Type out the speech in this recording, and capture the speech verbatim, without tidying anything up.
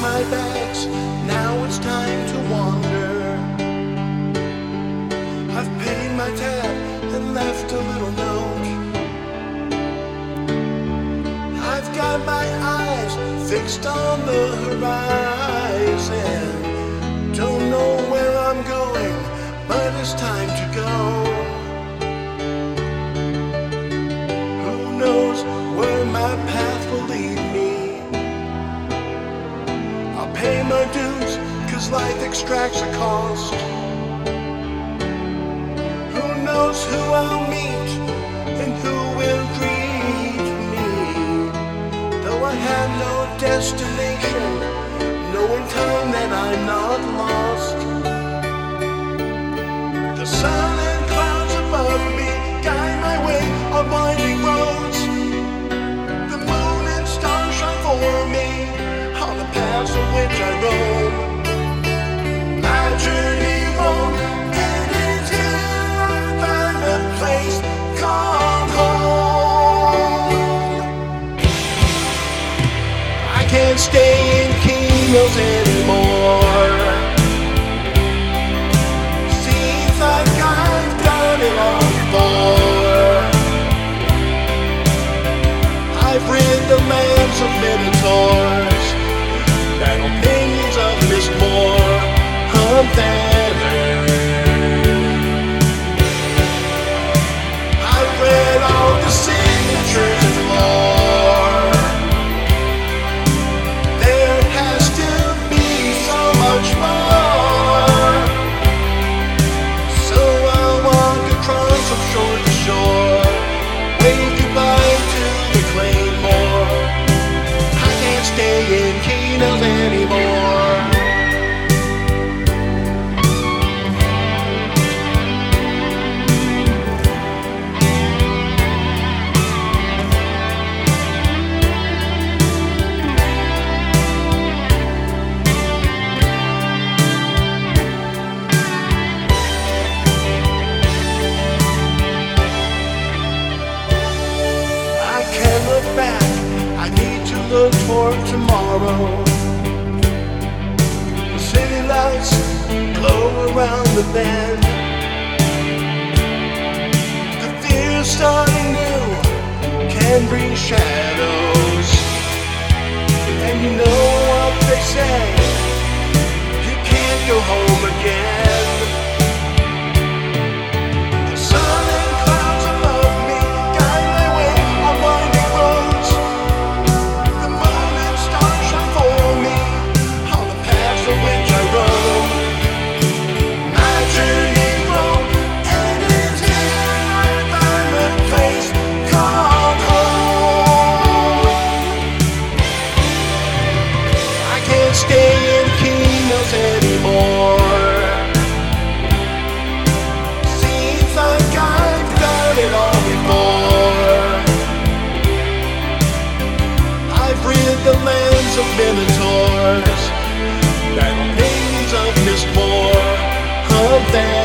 my bags, now it's time to wander. I've paid my tab and left a little note. I've got my eyes fixed on the horizon. Don't know where I'm going, but it's time to go. Who knows where my path will lead me? I'll pay my dues, cause life extracts a cost. Who knows who I'll meet and who will greet me? Though I have no destination, know in time that I'm not lost. The sun and clouds above me guide my way on winding roads. The moon and stars shine for me on the paths on which I roam. My journey won't end until I find a place called home. I can't stay in Keno's anymore. Seems like I've done it all before. I've rid the lands of minotaurs, battled opinions of Mistborn, unfettered. I've read all the signatures of lore. There has to be so much more. So I'll walk across from shore to shore, wave goodbye to the Claymore. I can't stay in Keno's anymore. I can't look back, I need to look toward tomorrow. The city lights glow around the bend. The fear starting new can bring shadows. And you know what they say, you can't go home again. The sun and clouds above me guide my way on winding roads. The moon and stars shine for me on the paths on which I roam. My journey won't end until I find a place called home. I can't stay in Keno's anymore. Seems like I've done it all before. I've rid the lands of minotaurs, battled pains of Mistborn, of them.